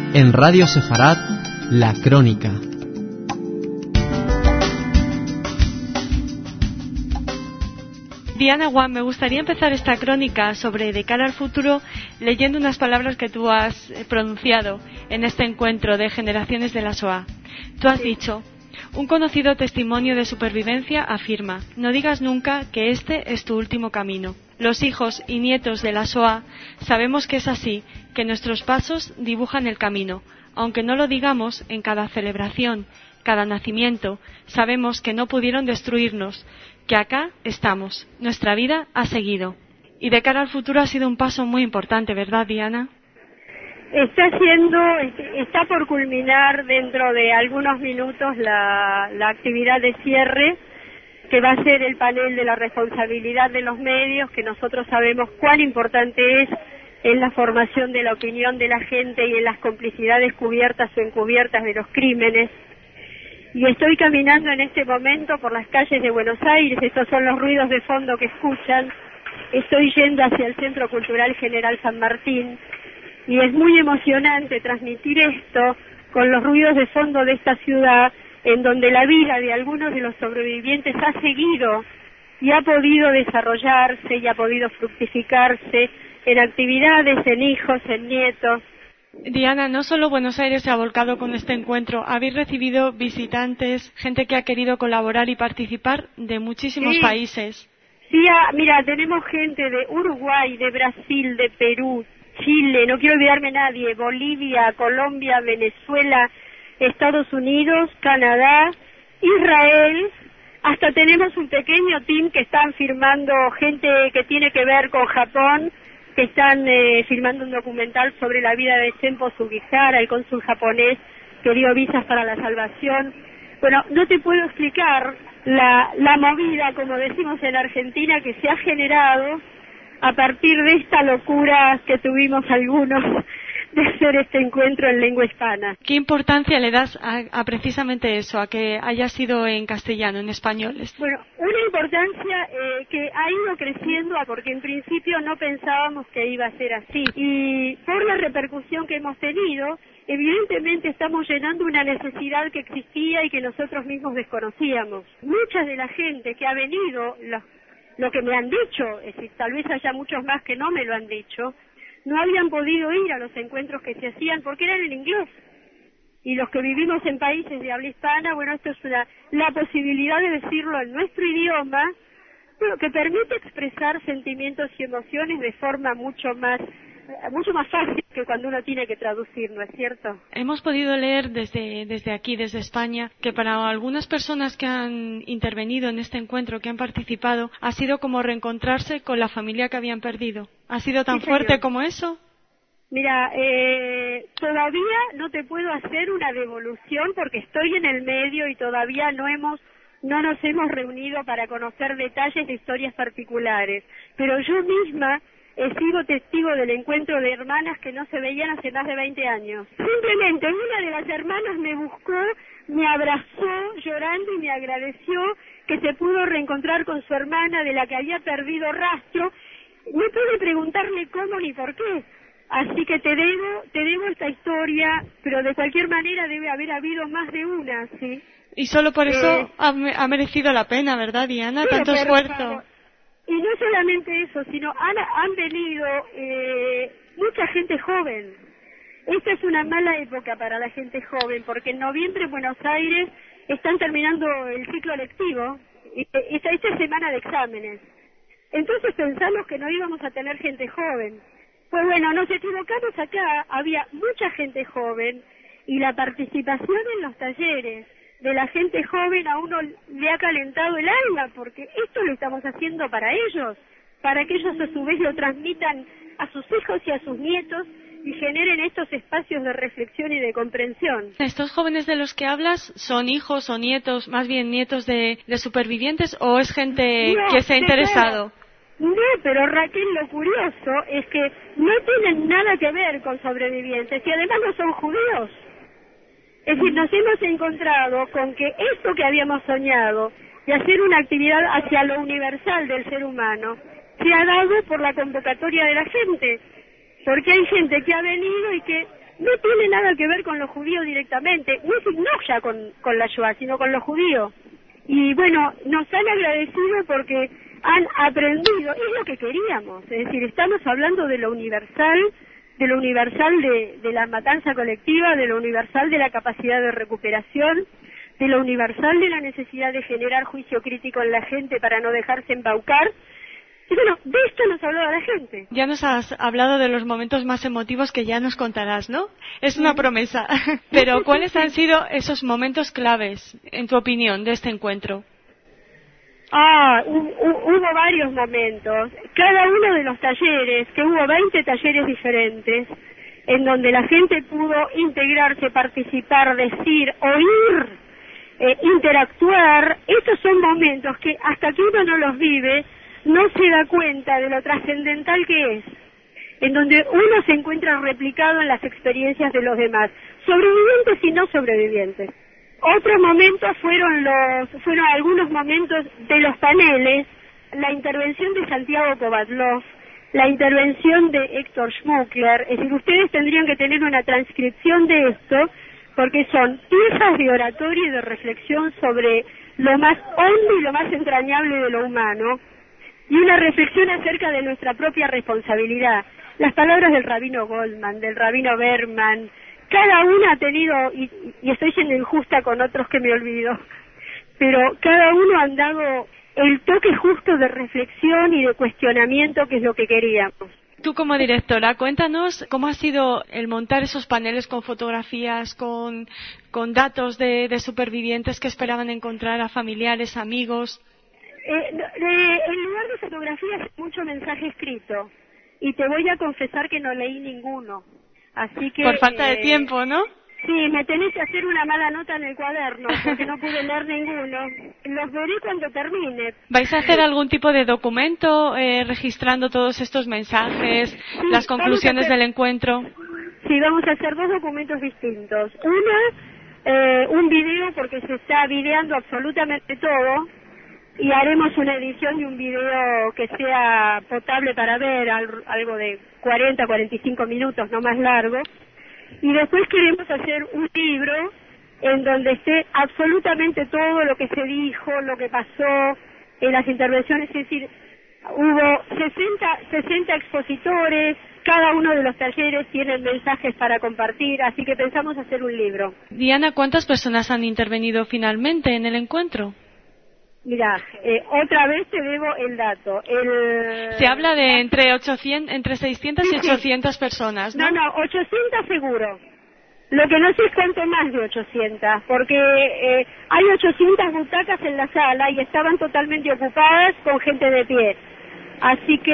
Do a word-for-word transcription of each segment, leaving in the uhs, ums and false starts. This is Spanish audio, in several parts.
En Radio Sefarad, La Crónica. Diana Juan, me gustaría empezar esta crónica sobre De cara al futuro leyendo unas palabras que tú has pronunciado en este encuentro de generaciones de la Shoah. Tú has dicho: un conocido testimonio de supervivencia afirma: no digas nunca que este es tu último camino. Los hijos y nietos de la Shoah sabemos que es así, que nuestros pasos dibujan el camino. Aunque no lo digamos en cada celebración, cada nacimiento, sabemos que no pudieron destruirnos, que acá estamos, nuestra vida ha seguido. Y de cara al futuro ha sido un paso muy importante, ¿verdad, Diana? Está siendo, está por culminar dentro de algunos minutos la, la actividad de cierre, que va a ser el panel de la responsabilidad de los medios, que nosotros sabemos cuán importante es en la formación de la opinión de la gente y en las complicidades cubiertas o encubiertas de los crímenes. Y estoy caminando en este momento por las calles de Buenos Aires, estos son los ruidos de fondo que escuchan. Estoy yendo hacia el Centro Cultural General San Martín y es muy emocionante transmitir esto con los ruidos de fondo de esta ciudad, en donde la vida de algunos de los sobrevivientes ha seguido y ha podido desarrollarse y ha podido fructificarse en actividades, en hijos, en nietos. Diana, no solo Buenos Aires se ha volcado con este encuentro, habéis recibido visitantes, gente que ha querido colaborar y participar de muchísimos sí. países. Sí, ah, mira, tenemos gente de Uruguay, de Brasil, de Perú, Chile, no quiero olvidarme nadie, Bolivia, Colombia, Venezuela, Estados Unidos, Canadá, Israel, hasta tenemos un pequeño team que están firmando, gente que tiene que ver con Japón, que están eh, filmando un documental sobre la vida de Senpo Sugihara, el cónsul japonés que dio visas para la salvación. Bueno, no te puedo explicar la, la movida, como decimos en Argentina, que se ha generado a partir de esta locura que tuvimos algunos de hacer este encuentro en lengua hispana. ¿Qué importancia le das a, a precisamente eso, a que haya sido en castellano, en español? Bueno, una importancia eh, que ha ido creciendo, porque en principio no pensábamos que iba a ser así. Y por la repercusión que hemos tenido, evidentemente estamos llenando una necesidad que existía y que nosotros mismos desconocíamos. Mucha de la gente que ha venido, lo, lo que me han dicho, es decir, tal vez haya muchos más que no me lo han dicho, no habían podido ir a los encuentros que se hacían porque eran en inglés. Y los que vivimos en países de habla hispana, bueno, esto es una, la posibilidad de decirlo en nuestro idioma, pero que permite expresar sentimientos y emociones de forma mucho más mucho más fácil que cuando uno tiene que traducir, ¿no es cierto? Hemos podido leer desde, desde aquí, desde España, que para algunas personas que han intervenido en este encuentro, que han participado, ha sido como reencontrarse con la familia que habían perdido. ¿Ha sido tan sí, fuerte señor. como eso? Mira, eh, todavía no te puedo hacer una devolución porque estoy en el medio y todavía no hemos no nos hemos reunido para conocer detalles de historias particulares, pero yo misma he sido testigo del encuentro de hermanas que no se veían hace más de veinte años. Simplemente una de las hermanas me buscó, me abrazó llorando y me agradeció que se pudo reencontrar con su hermana de la que había perdido rastro. No pude preguntarle cómo ni por qué. Así que te debo, te debo esta historia, pero de cualquier manera debe haber habido más de una, ¿sí? Y solo por eso eh, ha, ha merecido la pena, ¿verdad, Diana? Pero, Tanto esfuerzo. Favor. Y no solamente eso, sino han, han venido eh, mucha gente joven. Esta es una mala época para la gente joven, porque en noviembre en Buenos Aires están terminando el ciclo lectivo, y esta, esta semana de exámenes. Entonces pensamos que no íbamos a tener gente joven. Pues bueno, nos equivocamos acá, había mucha gente joven, y la participación en los talleres de la gente joven a uno le ha calentado el alma, porque esto lo estamos haciendo para ellos, para que ellos a su vez lo transmitan a sus hijos y a sus nietos y generen estos espacios de reflexión y de comprensión. ¿Estos jóvenes de los que hablas son hijos o nietos, más bien nietos de, de supervivientes, o es gente no, que se ha interesado? No, pero Raquel, lo curioso es que no tienen nada que ver con sobrevivientes y además no son judíos. Es decir, nos hemos encontrado con que esto que habíamos soñado de hacer una actividad hacia lo universal del ser humano se ha dado por la convocatoria de la gente, porque hay gente que ha venido y que no tiene nada que ver con los judíos directamente, no, no ya con, con la Shoah, sino con los judíos. Y bueno, nos han agradecido porque han aprendido, es lo que queríamos, es decir, estamos hablando de lo universal, de lo universal de, de la matanza colectiva, de lo universal de la capacidad de recuperación, de lo universal de la necesidad de generar juicio crítico en la gente para no dejarse embaucar. Y bueno, de esto nos hablaba la gente. Ya nos has hablado de los momentos más emotivos que ya nos contarás, ¿no? Es una promesa. Pero ¿cuáles han sido esos momentos claves, en tu opinión, de este encuentro? Ah, hu- hu- hubo varios momentos. Cada uno de los talleres, que hubo veinte talleres diferentes, en donde la gente pudo integrarse, participar, decir, oír, eh, interactuar. Estos son momentos que hasta que uno no los vive, no se da cuenta de lo trascendental que es, en donde uno se encuentra replicado en las experiencias de los demás, sobrevivientes y no sobrevivientes. Otros momentos fueron los, fueron algunos momentos de los paneles, la intervención de Santiago Kovatlov, la intervención de Héctor Schmuckler. Es decir, ustedes tendrían que tener una transcripción de esto, porque son piezas de oratoria y de reflexión sobre lo más hondo y lo más entrañable de lo humano, y una reflexión acerca de nuestra propia responsabilidad. Las palabras del rabino Goldman, del rabino Berman, cada una ha tenido, y, y estoy siendo injusta con otros que me olvido, pero cada uno han dado el toque justo de reflexión y de cuestionamiento, que es lo que queríamos. Tú como directora, cuéntanos cómo ha sido el montar esos paneles con fotografías, con, con datos de, de supervivientes que esperaban encontrar a familiares, amigos. Eh, eh, en lugar de fotografías, mucho mensaje escrito, y te voy a confesar que no leí ninguno, así que... Por falta eh, de tiempo, ¿no? Sí, me tenés que hacer una mala nota en el cuaderno, porque no pude leer ninguno. Los veré cuando termine. ¿Vais a hacer algún tipo de documento eh, registrando todos estos mensajes, Sí, las conclusiones hacer, del encuentro? Sí, vamos a hacer dos documentos distintos. Uno, eh, un video, porque se está videando absolutamente todo, y haremos una edición de un video que sea potable para ver, algo de cuarenta, cuarenta y cinco minutos, no más largo. Y después queremos hacer un libro en donde esté absolutamente todo lo que se dijo, lo que pasó en las intervenciones. Es decir, hubo sesenta, sesenta expositores, cada uno de los talleres tiene mensajes para compartir, así que pensamos hacer un libro. Diana, ¿cuántas personas han intervenido finalmente en el encuentro? Mira, eh, otra vez te debo el dato. El... Se habla de entre ochocientos, entre seiscientas Sí, y sí. ochocientas personas, ¿no? No, no, ochocientas seguro. Lo que no sé es cuánto más de ochocientas, porque eh, hay ochocientas butacas en la sala y estaban totalmente ocupadas con gente de pie. Así que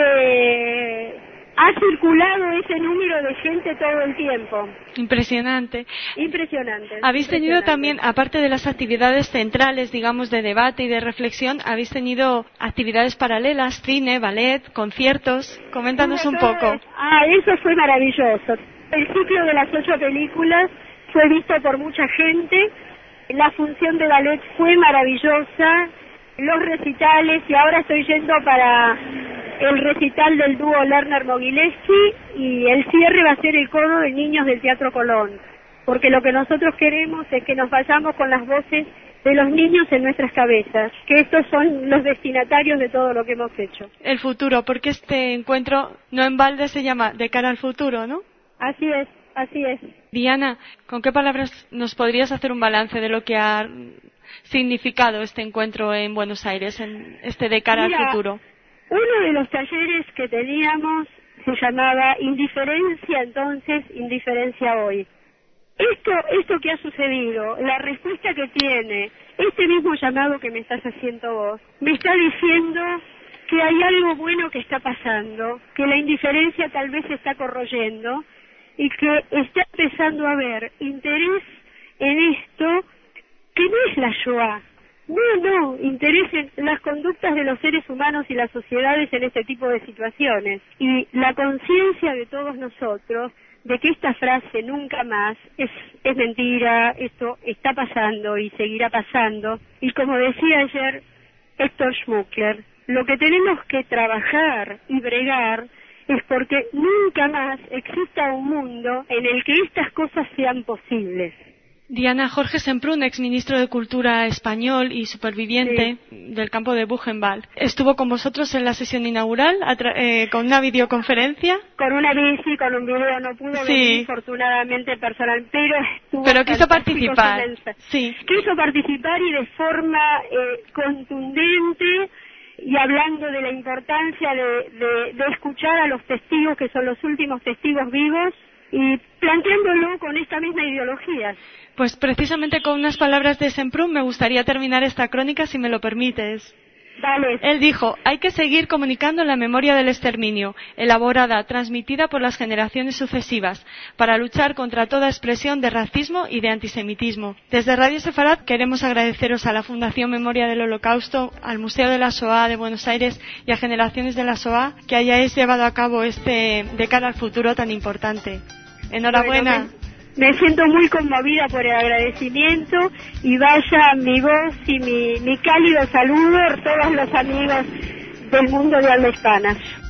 eh, ha circulado ese número de gente todo el tiempo. Impresionante. Impresionante. Habéis tenido impresionante. también, aparte de las actividades centrales, digamos, de debate y de reflexión, habéis tenido actividades paralelas, cine, ballet, conciertos. Coméntanos Hubo un todo poco. eso. Ah, eso fue maravilloso. El ciclo de las ocho películas fue visto por mucha gente. La función de ballet fue maravillosa. Los recitales, y ahora estoy yendo para el recital del dúo Lerner-Mogilevsky, y el cierre va a ser el coro de niños del Teatro Colón, porque lo que nosotros queremos es que nos vayamos con las voces de los niños en nuestras cabezas, que estos son los destinatarios de todo lo que hemos hecho. El futuro, porque este encuentro no en balde se llama De cara al futuro, ¿no? Así es, así es. Diana, ¿con qué palabras nos podrías hacer un balance de lo que ha significado este encuentro en Buenos Aires, en este De cara Mira, al futuro? Uno de los talleres que teníamos se llamaba Indiferencia entonces, Indiferencia hoy. Esto, esto que ha sucedido, la respuesta que tiene, este mismo llamado que me estás haciendo vos, me está diciendo que hay algo bueno que está pasando, que la indiferencia tal vez se está corroyendo y que está empezando a haber interés en esto que no es la Shoah. No, no, interés en las conductas de los seres humanos y las sociedades en este tipo de situaciones. Y la conciencia de todos nosotros de que esta frase nunca más es, es mentira, esto está pasando y seguirá pasando. Y como decía ayer Héctor Schmuckler, lo que tenemos que trabajar y bregar es porque nunca más exista un mundo en el que estas cosas sean posibles. Diana, Jorge Semprún, exministro de Cultura español y superviviente sí. del campo de Buchenwald, estuvo con vosotros en la sesión inaugural eh, con una videoconferencia. Con una bici, con un video, no pudo sí. venir afortunadamente personal, pero estuvo Pero quiso participar. Sí. Quiso participar y de forma eh, contundente y hablando de la importancia de, de, de escuchar a los testigos, que son los últimos testigos vivos, y planteándolo con esta misma ideología. Pues precisamente con unas palabras de Semprún me gustaría terminar esta crónica, si me lo permites. Dale. Él dijo, hay que seguir comunicando la memoria del exterminio, elaborada, transmitida por las generaciones sucesivas, para luchar contra toda expresión de racismo y de antisemitismo. Desde Radio Sefarad queremos agradeceros a la Fundación Memoria del Holocausto, al Museo de la Shoah de Buenos Aires y a Generaciones de la Shoah que hayáis llevado a cabo este de cara al futuro tan importante. Enhorabuena. Bueno, me, me siento muy conmovida por el agradecimiento y vaya mi voz y mi, mi cálido saludo a todos los amigos del mundo de habla hispana.